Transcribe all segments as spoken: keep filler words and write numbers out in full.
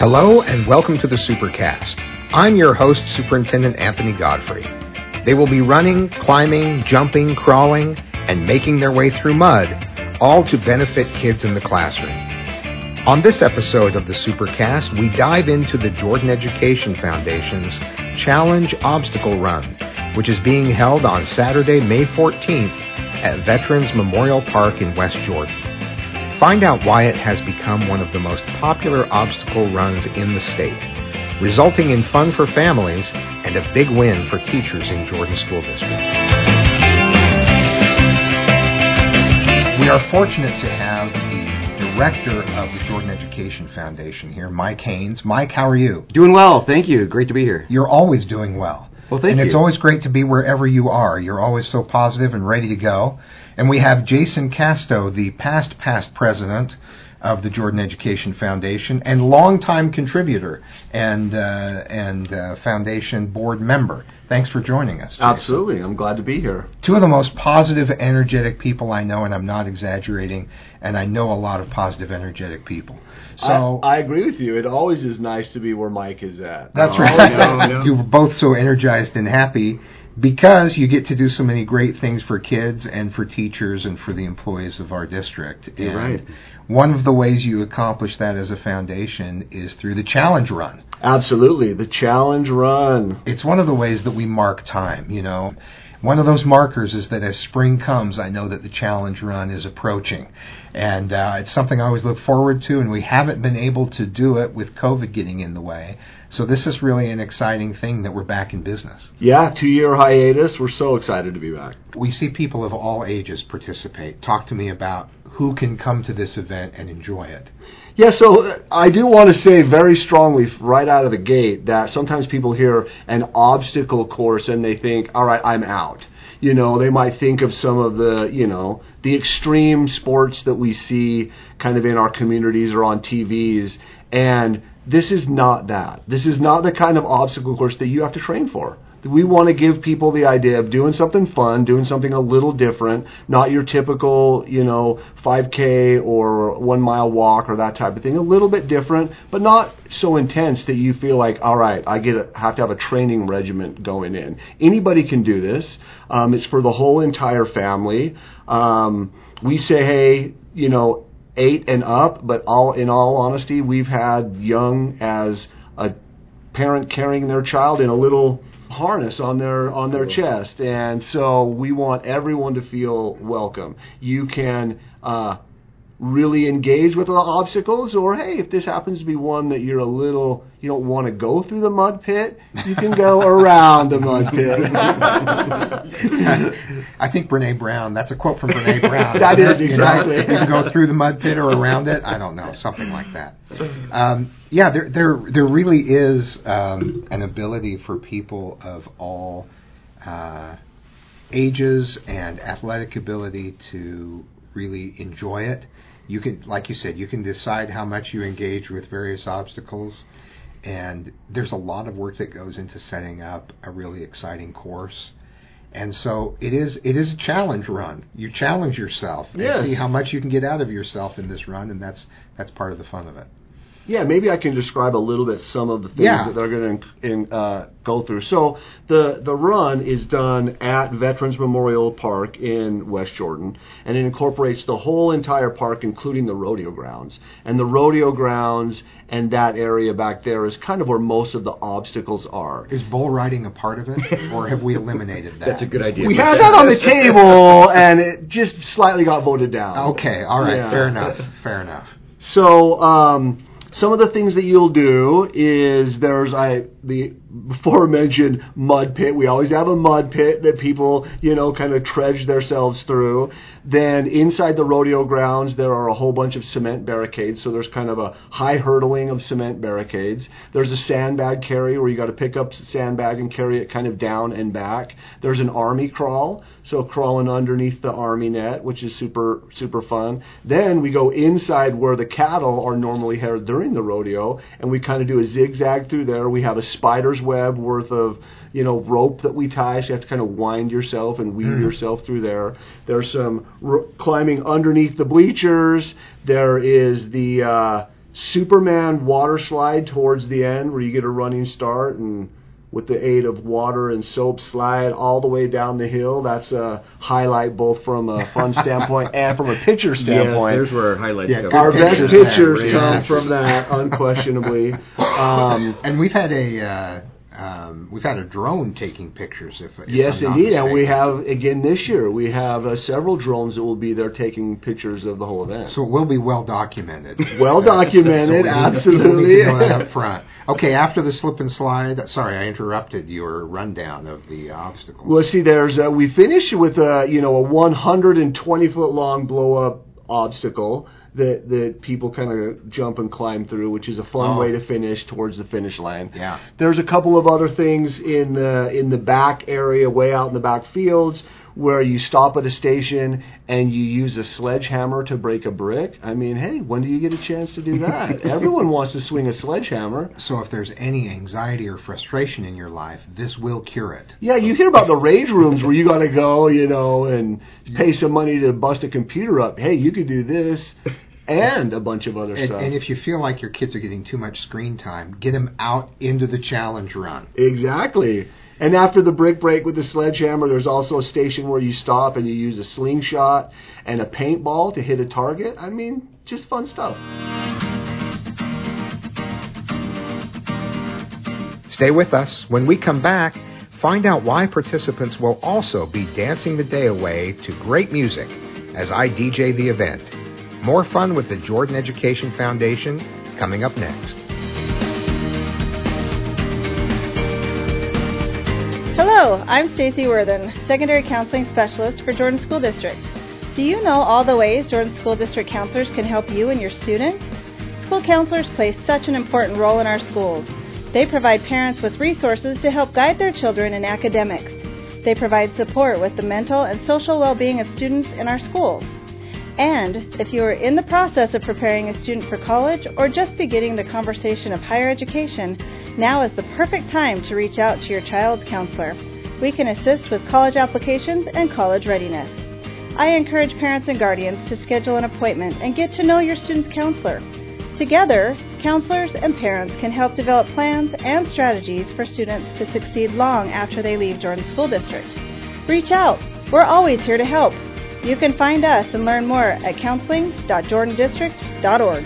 Hello and welcome to the Supercast. I'm your host, Superintendent Anthony Godfrey. They will be running, climbing, jumping, crawling, and making their way through mud, all to benefit kids in the classroom. On this episode of the Supercast, we dive into the Jordan Education Foundation's Challenge Obstacle Run, which is being held on Saturday, May fourteenth at Veterans Memorial Park in West Jordan. Find out why it has become one of the most popular obstacle runs in the state, resulting in fun for families and a big win for teachers in Jordan School District. We are fortunate to have the director of the Jordan Education Foundation here, Mike Haynes. Mike, how are you? Doing well, thank you. Great to be here. You're always doing well. Well, thank and you. And it's always great to be wherever you are. You're always so positive and ready to go. And we have Jason Casto, the past past president of the Jordan Education Foundation and longtime contributor and uh, and uh, foundation board member. Thanks for joining us, Jason. Absolutely. I'm glad to be here. Two of the most positive, energetic people I know, and I'm not exaggerating, and I know a lot of positive, energetic people. So I, I agree with you. It always is nice to be where Mike is at. That's oh, right. No, no. You're both so energized and happy because you get to do so many great things for kids and for teachers and for the employees of our district. You're and right. One of the ways you accomplish that as a foundation is through the Challenge Run. Absolutely. The Challenge Run. It's one of the ways that we mark time, you know. One of those markers is that as spring comes, I know that the Challenge Run is approaching. And uh, it's something I always look forward to, and we haven't been able to do it with COVID getting in the way. So this is really an exciting thing that we're back in business. Yeah, two-year hiatus. We're so excited to be back. We see people of all ages participate. Talk to me about who can come to this event and enjoy it. Yeah, so I do want to say very strongly right out of the gate that sometimes people hear an obstacle course and they think, all right, I'm out. You know, they might think of some of the, you know, the extreme sports that we see kind of in our communities or on T Vs. And this is not that. This is not the kind of obstacle course that you have to train for. We want to give people the idea of doing something fun, doing something a little different, not your typical, you know, five K or one mile walk or that type of thing. A little bit different, but not so intense that you feel like, all right, I get a, have to have a training regimen going in. Anybody can do this. Um, it's for the whole entire family. Um, we say, hey, you know, eight and up, but all in all honesty, we've had young as a parent carrying their child in a little harness on their on their chest, and so we want everyone to feel welcome. You can uh, really engage with the obstacles, or hey, if this happens to be one that you're a little, you don't want to go through the mud pit, you can go around the mud pit. I think Brene Brown, that's a quote from Brene Brown. That is, exactly. You know, you can go through the mud pit or around it. I don't know, something like that. Um, yeah, there, there, there really is um, an ability for people of all uh, ages and athletic ability to really enjoy it. You can, like you said, you can decide how much you engage with various obstacles, and there's a lot of work that goes into setting up a really exciting course. And so it is it is a challenge run. You challenge yourself and Yes. see how much you can get out of yourself in this run, and that's that's part of the fun of it. Yeah, maybe I can describe a little bit some of the things Yeah. that they're going to uh, go through. So the the run is done at Veterans Memorial Park in West Jordan, and it incorporates the whole entire park, including the rodeo grounds. And the rodeo grounds and that area back there is kind of where most of the obstacles are. Is bull riding a part of it, or have we eliminated that? That's a good idea. We had that on the table, and it just slightly got voted down. Okay, all right, Yeah. fair enough, fair enough. So um, some of the things that you'll do is there's I the before mentioned mud pit. We always have a mud pit that people, you know, kind of trudge themselves through. Then inside the rodeo grounds, there are a whole bunch of cement barricades. So there's kind of a high hurdling of cement barricades. There's a sandbag carry where you got to pick up sandbag and carry it kind of down and back. There's an army crawl, so crawling underneath the army net, which is super, super fun. Then we go inside where the cattle are normally held during the rodeo, and we kind of do a zigzag through there. We have a spider's web worth of, you know, rope that we tie, so you have to kind of wind yourself and weave mm. yourself through there. There's some r- climbing underneath the bleachers. There is the uh, Superman water slide towards the end where you get a running start and with the aid of water and soap slide all the way down the hill. That's a highlight both from a fun standpoint and from a picture standpoint. Yes, there's where our highlights yeah, come. Our best pictures right? come Yes. from that, unquestionably. Um, And we've had a uh, um, we've had a drone taking pictures. If, if yes, I'm not indeed. And we mistaken. have, again, this year, we have uh, several drones that will be there taking pictures of the whole event. So it will be well documented. Well documented, So we need- absolutely. We need to know that up front. Okay, after the slip and slide, sorry, I interrupted your rundown of the obstacles. Well, see, there's uh, we finished with a you know a one hundred twenty foot long blow up obstacle that that people kind of jump and climb through, which is a fun Oh. way to finish towards the finish line. Yeah. There's a couple of other things in the in the back area, way out in the back fields, where you stop at a station and you use a sledgehammer to break a brick. I mean, hey, when do you get a chance to do that? Everyone wants to swing a sledgehammer. So if there's any anxiety or frustration in your life, this will cure it. Yeah, you hear about the rage rooms where you got to go, you know, and pay some money to bust a computer up. Hey, you could do this and a bunch of other And, stuff. and if you feel like your kids are getting too much screen time, get them out into the challenge run. Exactly. And after the brick break with the sledgehammer, there's also a station where you stop and you use a slingshot and a paintball to hit a target. I mean, just fun stuff. Stay with us. When we come back, find out why participants will also be dancing the day away to great music as I D J the event. More fun with the Jordan Education Foundation coming up next. Hello, I'm Stacy Worthen, Secondary Counseling Specialist for Jordan School District. Do you know all the ways Jordan School District counselors can help you and your students? School counselors play such an important role in our schools. They provide parents with resources to help guide their children in academics. They provide support with the mental and social well-being of students in our schools. And if you are in the process of preparing a student for college or just beginning the conversation of higher education, now is the perfect time to reach out to your child's counselor. We can assist with college applications and college readiness. I encourage parents and guardians to schedule an appointment and get to know your student's counselor. Together, counselors and parents can help develop plans and strategies for students to succeed long after they leave Jordan School District. Reach out. We're always here to help. You can find us and learn more at counseling dot jordan district dot org.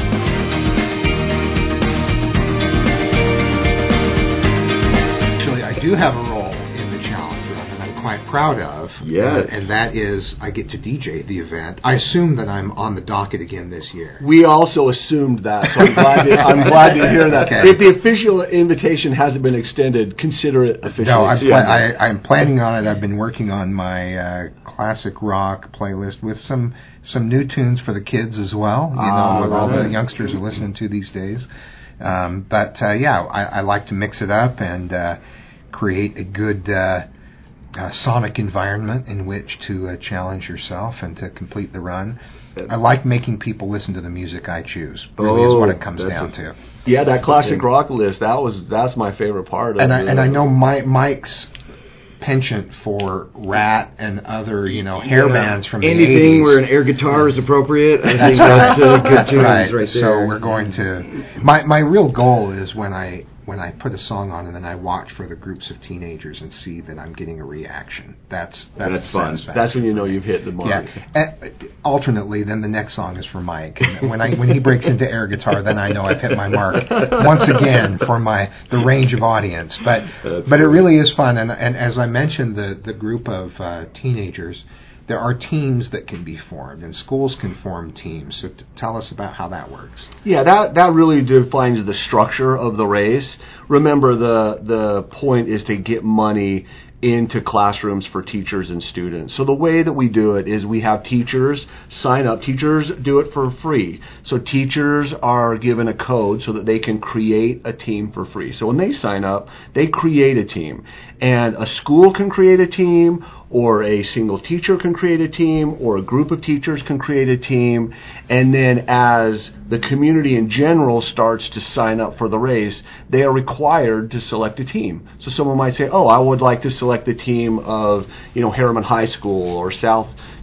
Actually, I do have a role in the challenge run that I'm quite proud of. Yes. Uh, and that is I get to D J the event. I assume that I'm on the docket again this year. We also assumed that, so I'm glad to, I'm glad to hear that. Okay. If the official invitation hasn't been extended, consider it officially. No, I'm, pla- extended. I, I'm planning on it. I've been working on my uh, classic rock playlist with some some new tunes for the kids as well. You Ah, know, what all right. the youngsters are listening to these days. Um, but uh, yeah, I, I like to mix it up and uh, create a good uh, uh, sonic environment in which to uh, challenge yourself and to complete the run. I like making people listen to the music I choose. Really is what it comes that's down a- to. Yeah, that classic rock list, that was that's my favorite part of And I it. and I know my, Mike's penchant for Rat and other, you know, hair Yeah. bands from the Anything eighties. where an air guitar is appropriate, I That's think that's uh, good tunes right. right, So there. we're going to. My my real goal is when I when I put a song on and then I watch for the groups of teenagers and see that I'm getting a reaction. That's that's, That's fun. satisfaction. That's when you know you've hit the mark. Yeah. And alternately, then the next song is for Mike. And when I when he breaks into air guitar, then I know I've hit my mark once again for my the range of audience. But That's but it great. really is fun. And and as I mentioned, the the group of uh, teenagers, there are teams that can be formed, and schools can form teams. So t- tell us about how that works. Yeah, that that really defines the structure of the race. Remember, the the point is to get money into classrooms for teachers and students. So the way that we do it is we have teachers sign up. Teachers do it for free. So teachers are given a code so that they can create a team for free. So when they sign up, they create a team. And a school can create a team, or a single teacher can create a team, or a group of teachers can create a team. And then as the community in general starts to sign up for the race, they are required to select a team. So someone might say, oh, I would like to select the team of, you know, Harriman High School or South,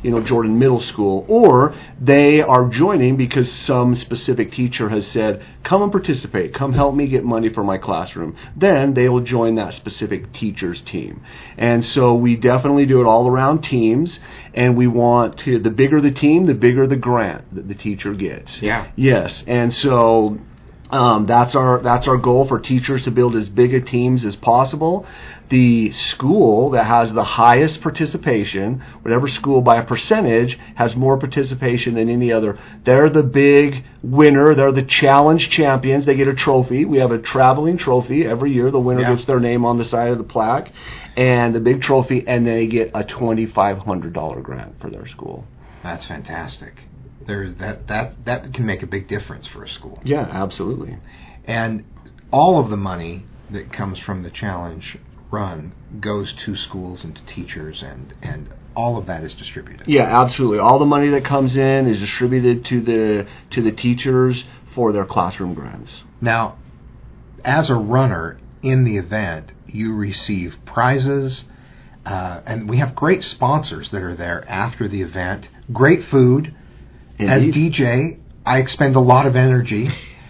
you know, Jordan Middle School, or they are joining because some specific teacher has said, come and participate, come help me get money for my classroom. Then they will join that specific teacher's team. And so we definitely do it all around teams, and we want to, the bigger the team, the bigger the grant that the teacher gets. Yeah. Yes, and so um, that's our that's our goal for teachers, to build as big a teams as possible. The school that has the highest participation, whatever school by a percentage has more participation than any other, they're the big winner. They're the challenge champions. They get a trophy. We have a traveling trophy every year. The winner Yeah. gets their name on the side of the plaque and the big trophy, and they get a twenty-five hundred dollars grant for their school. That's fantastic. There, that that that can make a big difference for a school. Yeah, absolutely. And all of the money that comes from the challenge run goes to schools and to teachers, and and all of that is distributed. Yeah, absolutely. All the money that comes in is distributed to the to the teachers for their classroom grants. Now, as a runner in the event, you receive prizes, uh, and we have great sponsors that are there after the event. Great food. Indeed. As D J, I expend a lot of energy,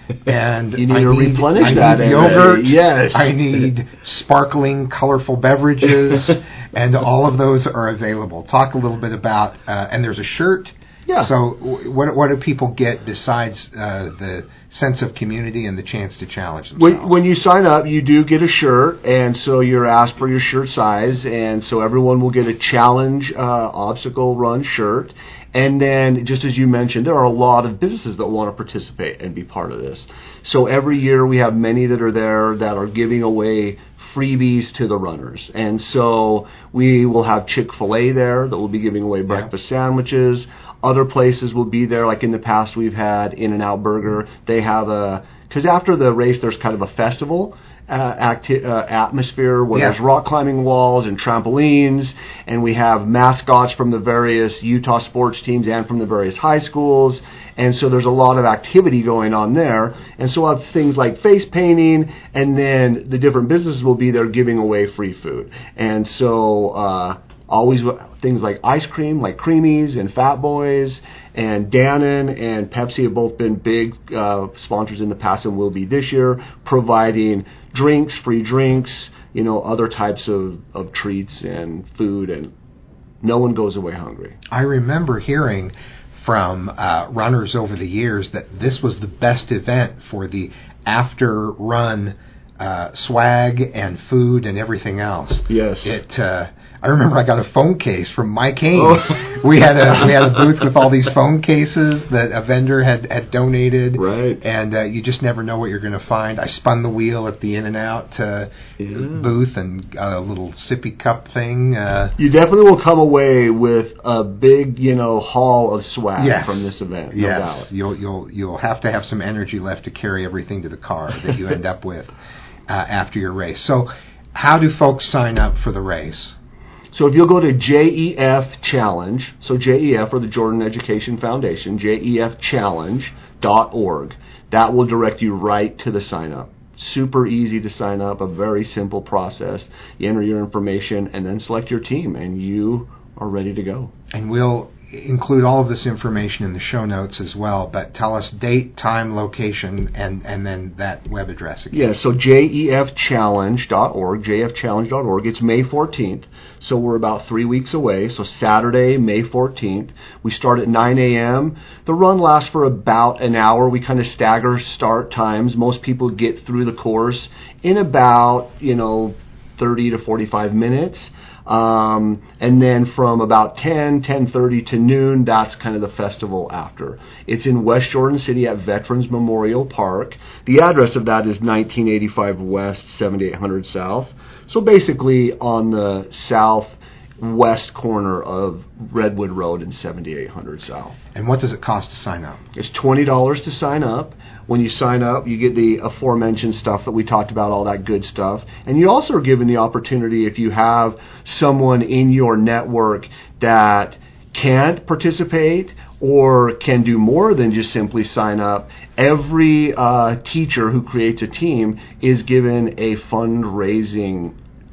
and You need I to need, replenish I that need energy. yogurt. Yes. I need sparkling, colorful beverages, and all of those are available. Talk a little bit about, uh, and there's a shirt. Yeah. So w- what what do people get besides uh, the sense of community and the chance to challenge themselves? When, when you sign up, you do get a shirt, and so you're asked for your shirt size, and so everyone will get a challenge uh, obstacle run shirt. And then, just as you mentioned, there are a lot of businesses that want to participate and be part of this. So every year we have many that are there that are giving away freebies to the runners. And so we will have Chick-fil-A there that will be giving away breakfast sandwiches. Other places will be there, like in the past we've had In-N-Out Burger. They have a, because after the race there's kind of a festival uh, acti- uh, atmosphere where Yeah. there's rock climbing walls and trampolines, and we have mascots from the various Utah sports teams and from the various high schools. And so there's a lot of activity going on there. And so we'll have things like face painting, and then the different businesses will be there giving away free food. And so uh, always things like ice cream, like Creamies and Fat Boys, and Dannon and Pepsi have both been big uh, sponsors in the past and will be this year, providing drinks, free drinks, you know, other types of, of treats and food, and no one goes away hungry. I remember hearing from uh, runners over the years that this was the best event for the after run uh, swag and food and everything else. Yes. It. Uh, I remember I got a phone case from Mike Haynes. Oh. We had a we had a booth with all these phone cases that a vendor had, had donated. Right. And uh, you just never know what you're going to find. I spun the wheel at the In-N-Out uh, Yeah. booth and got a little sippy cup thing. Uh, You definitely will come away with a big, you know, haul of swag Yes. from this event. No yes, doubt. you'll you'll you'll have to have some energy left to carry everything to the car that you end up with uh, after your race. So, how do folks sign up for the race? So if you'll go to J E F Challenge, so J E F or the Jordan Education Foundation, J E F challenge dot org, that will direct you right to the sign up. Super easy to sign up, a very simple process. You enter your information and then select your team, and you are ready to go. And we'll include all of this information in the show notes as well, but tell us date, time, location, and, and then that web address again. Yeah, so J E F challenge dot org, J E F challenge dot org. It's May fourteenth, so we're about three weeks away. So Saturday, May fourteenth. We start at nine a.m. The run lasts for about an hour. We kind of stagger start times. Most people get through the course in about, you know, thirty to forty-five minutes. Um, and then from about ten, ten thirty to noon, that's kind of the festival after. It's in West Jordan City at Veterans Memorial Park. The address of that is nineteen eighty-five West, seventy-eight hundred South. So basically on the southwest corner of Redwood Road and seventy-eight hundred South. And what does it cost to sign up? It's twenty dollars to sign up. When you sign up, you get the aforementioned stuff that we talked about, all that good stuff. And you also are given the opportunity, if you have someone in your network that can't participate or can do more than just simply sign up, every uh, teacher who creates a team is given a fundraising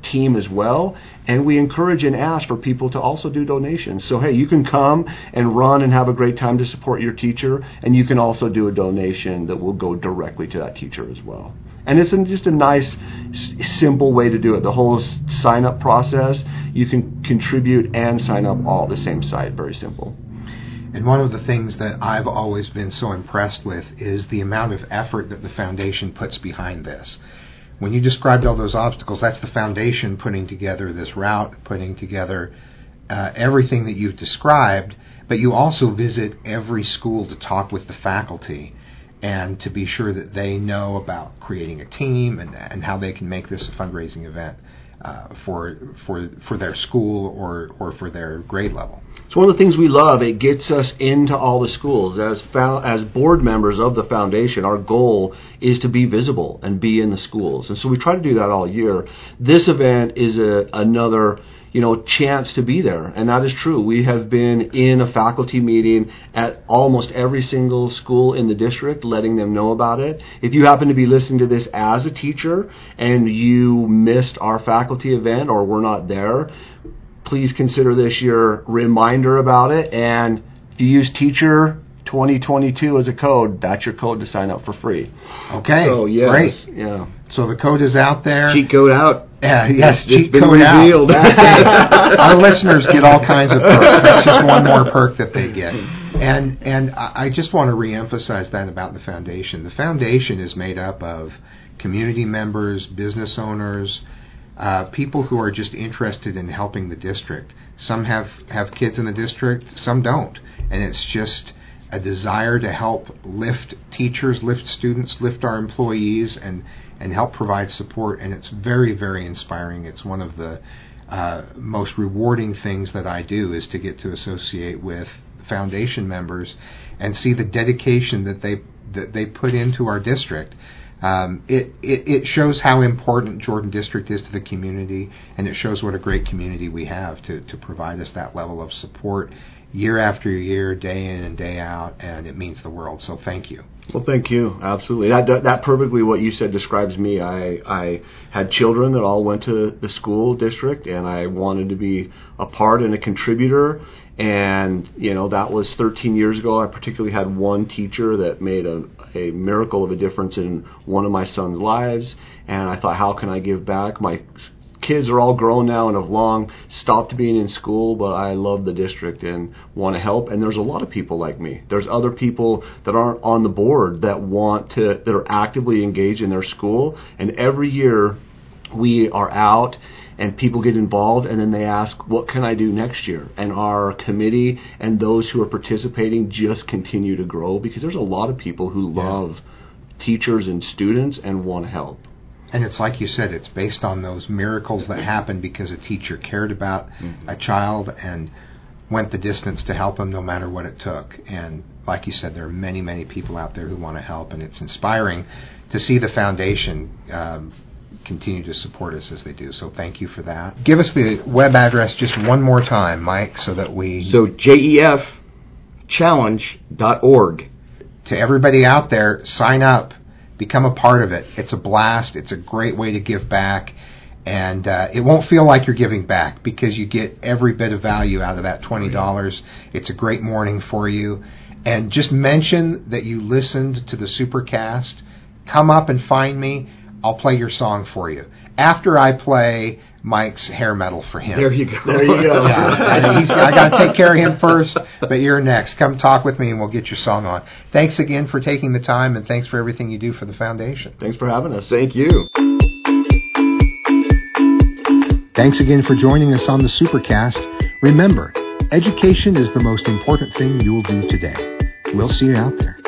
team as well. And we encourage and ask for people to also do donations. So, hey, you can come and run and have a great time to support your teacher, and you can also do a donation that will go directly to that teacher as well. And it's just a nice, simple way to do it. The whole sign-up process, you can contribute and sign up all at the same site. Very simple. And one of the things that I've always been so impressed with is the amount of effort that the foundation puts behind this. When you described all those obstacles, that's the foundation putting together this route, putting together uh, everything that you've described, but you also visit every school to talk with the faculty and to be sure that they know about creating a team and, and how they can make this a fundraising event uh, for for for their school or, or for their grade level. It's one of the things we love. It gets us into all the schools. As fo- as board members of the foundation, our goal is to be visible and be in the schools. And so we try to do that all year. This event is a, another you know, chance to be there. And that is true. We have been in a faculty meeting at almost every single school in the district, letting them know about it. If you happen to be listening to this as a teacher and you missed our faculty event or were not there, please consider this your reminder about it. And if you use teacher twenty twenty-two as a code, that's your code to sign up for free. Okay, so, yes, great. Yeah. So the code is out there. Cheat code out. Yeah, yes, it's cheat been code revealed. out. Our listeners get all kinds of perks. That's just one more perk that they get. And and I just want to reemphasize that about the foundation. The foundation is made up of community members, business owners, uh, people who are just interested in helping the district. Some have, have kids in the district, some don't. And it's just a desire to help lift teachers, lift students, lift our employees, and and help provide support, and it's very, very inspiring. It's one of the uh, most rewarding things that I do is to get to associate with foundation members and see the dedication that they that they put into our district. Um, it, it, it shows how important Jordan District is to the community, and it shows what a great community we have to, to provide us that level of support year after year, day in and day out, and it means the world. So thank you. Well, thank you. Absolutely. That that perfectly what you said describes me. I I had children that all went to the school district, and I wanted to be a part and a contributor. And, you know, that was thirteen years ago. I particularly had one teacher that made a, a miracle of a difference in one of my son's lives. And I thought, how can I give back? My kids are all grown now and have long stopped being in school, but I love the district and want to help. And there's a lot of people like me. There's other people that aren't on the board that want to, that are actively engaged in their school. And every year we are out and people get involved, and then they ask, what can I do next year? And our committee and those who are participating just continue to grow because there's a lot of people who love yeah. teachers and students and want to help. And it's like you said, it's based on those miracles that happened because a teacher cared about mm-hmm. a child and went the distance to help them no matter what it took. And like you said, there are many, many people out there who want to help, and it's inspiring to see the foundation um, continue to support us as they do. So thank you for that. Give us the web address just one more time, Mike, so that we... So J E F challenge dot org. To everybody out there, sign up. Become a part of it. It's a blast. It's a great way to give back. And uh, it won't feel like you're giving back because you get every bit of value out of that twenty dollars. It's a great morning for you. And just mention that you listened to the Supercast. Come up and find me. I'll play your song for you. After I play Mike's hair metal for him. There you go. There you go. Yeah, and he's, I got to take care of him first, but you're next. Come talk with me and we'll get your song on. Thanks again for taking the time, and thanks for everything you do for the foundation. Thanks for having us. Thank you. Thanks again for joining us on the Supercast. Remember, education is the most important thing you will do today. We'll see you out there.